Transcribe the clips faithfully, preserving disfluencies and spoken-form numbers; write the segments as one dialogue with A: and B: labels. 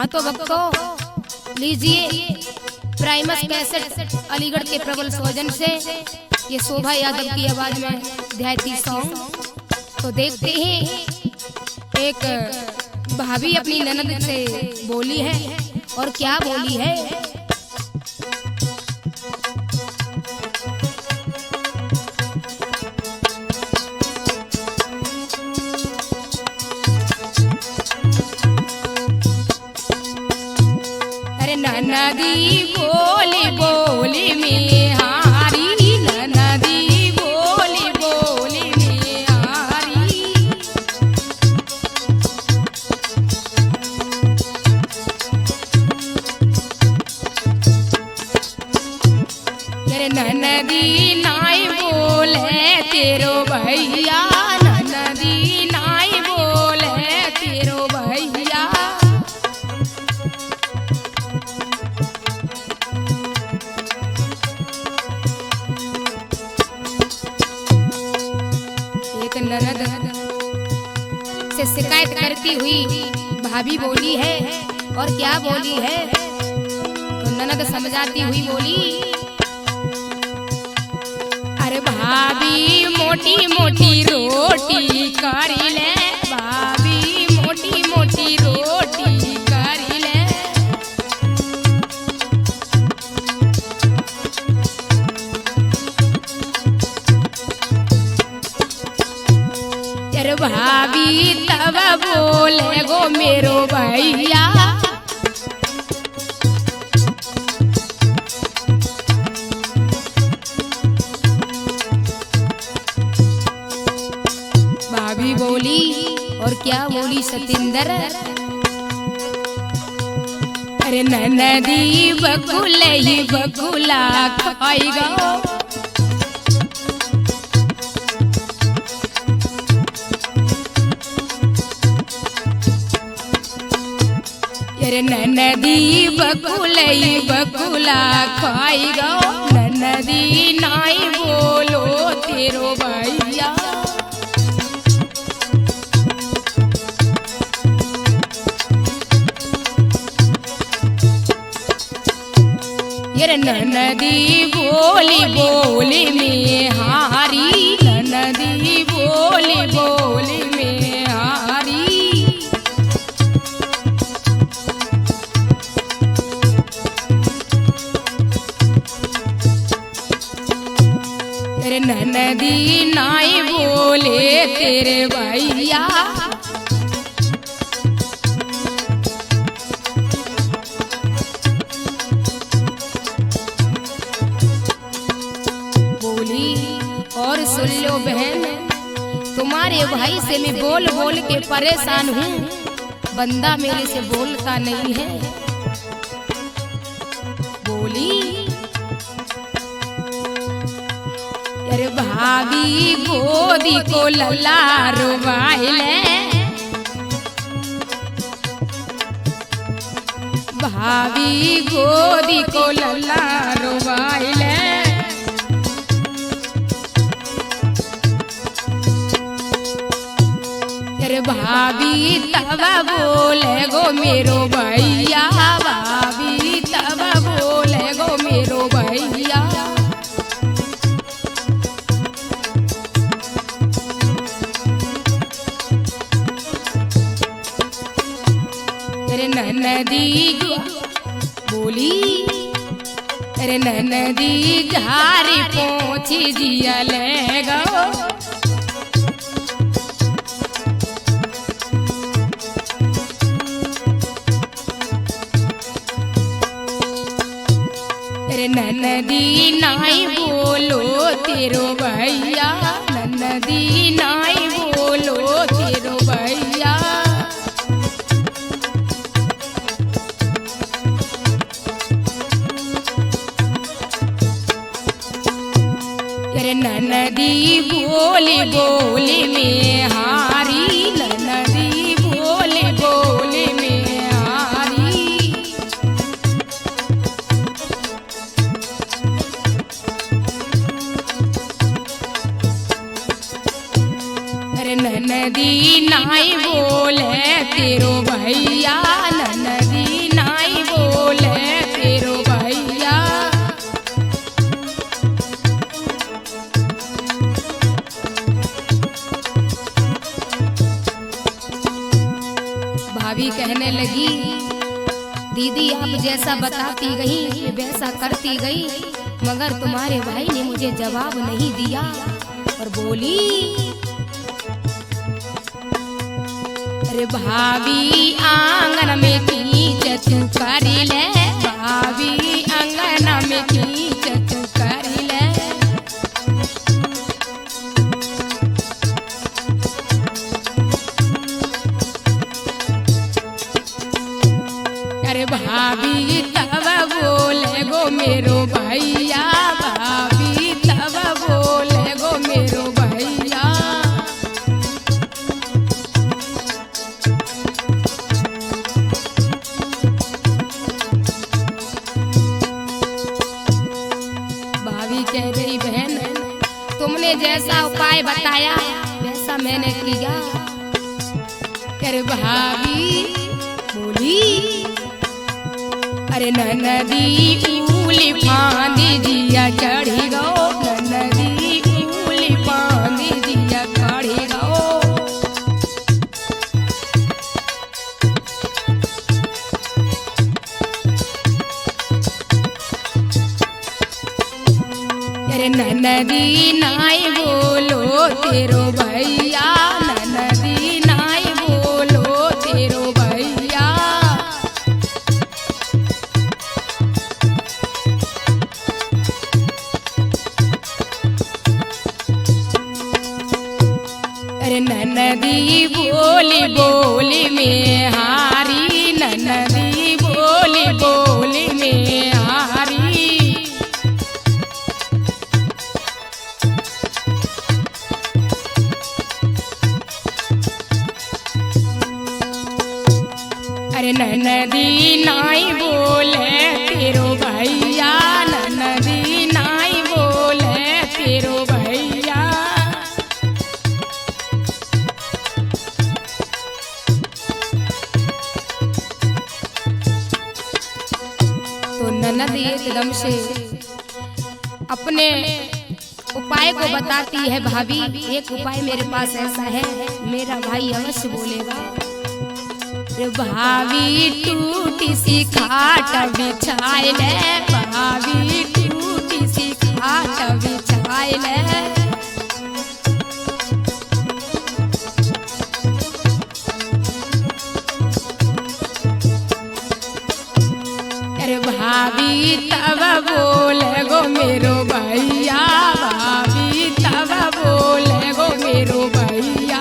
A: हाँ तो भक्तों लीजिए प्राइमस कैसेट अलीगढ़ के प्रबल सौजन से ये शोभा यादव की आवाज में देहाती सॉन्ग। तो देखते हैं एक भाभी अपनी ननद से बोली है और क्या बोली है। अरे ननदी बोली बोली में हारी, ननदी बोली बोली में हारी। अरे ननदी नाई बोले तेरो भैया, ननदी नाई बोले तेरो भैया। एक ननद से शिकायत करती हुई भाभी बोली है और क्या बोली है। तो ननद समझाती हुई बोली, अरे भाभी मोटी मोटी रोटी करी ले, भाभी मोटी मोटी रोटी करी ले। अरे भाभी तब बोले गो मेरो भैया, भाभी बोली और क्या बोली सतिंदर। अरे ननदी बकुल ही बकुला खाएगा, अरे ननदी बकुल ही बकुला खाएगा, ननदी नाई बोलो तेरो भैया। अरे ननदी बोली बोली में हारी, ननदी बोली बोली में हारी। अरे ननदी नाई बोले तेरे भैया। और सुन लो बहन, तुम्हारे भाई से मैं बोल बोल के परेशान हूँ, बंदा मेरे से बोलता नहीं है। बोली अरे भाभी गोदी को लल्ला रुबाइले, भाभी गोदी को लल्ला रुबाइले। अरे भाभी तब बोले गो मेरो भैया, भाभी तब बोले गो मेरो भैया। अरे ननदी बोली, अरे ननदी झारी पोछी जिया ले गो। अरे ननदी नाई बोलो तेरो भैया, ननदी नाई बोलो तेरो भैया। अरे ननदी बोली बोली में हारी, ननदी बोली बोली में हारी। अरे ननदी नाई बोले तेरो भैया, ननदी भाभी कहने लगी, दीदी आप जैसा बताती गई मैं वैसा करती गई, मगर तुम्हारे भाई ने मुझे जवाब नहीं दिया। और बोली, अरे भाभी आंगन में खींच तू करी ले, भाभी आंगन में खींच तू करी ले। अरे भाभी तब बोले गो मेरो भैया, भाभी तब बोले गो मेरो भैया। भाभी कह रही, बहन तुमने जैसा उपाय बताया वैसा मैंने किया। अरे भाभी बोली, अरे ननदी उली फांदी जिया चढ़ी गो, ननदी उली फांदी जिया चढ़ी गो। अरे ननदी नाई बोलो तेरो भैया, ननदी नाई बोलो तेरो भैया। अरे ननदी बोली बोली में हारी, ननदी बोली बोली में हारी। अरे ननदी नाई बोले तेरो भैया, ननदी नाई बोले तेरो भैया। तो ननद एकदम से अपने उपाय को बताती है, भाभी एक उपाय मेरे पास ऐसा है, मेरा भाई अवश्य बोलेगा। रे भाभी टूटी सी खाट बिछाए ले, भाभी टूटी सी खाट बिछाए ले। अरे भाभी तब बोले गो मेरो भैया, भाभी तब बोले गो मेरो भैया।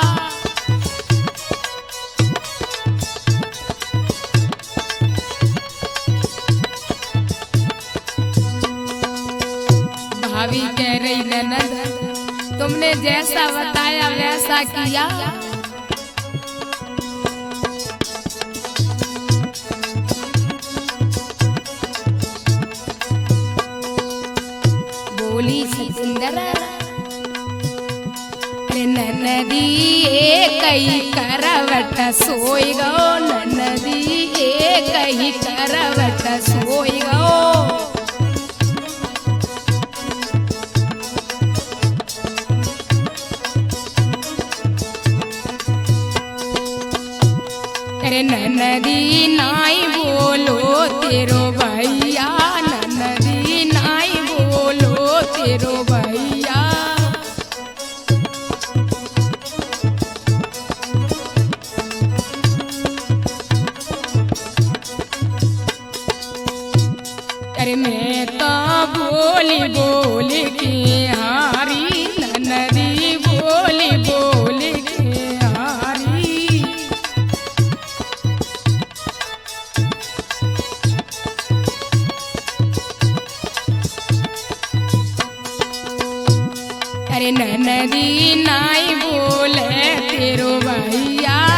A: भाभी कह रही, ननद तुमने जैसा बताया वैसा किया। बोली सुंदर, अरे ननदी एक ही करवट सोई गो, ननदी एक ही करवट सोई गो। अरे ननदी नाई बोलो तेरो भैया, ननदी नाई बोलो तेरो भैया। अरे मैं तो बोली बोली की हारी, ननदी बोली बोली की हारी। अरे ननदी नाई बोले तेरो भैया,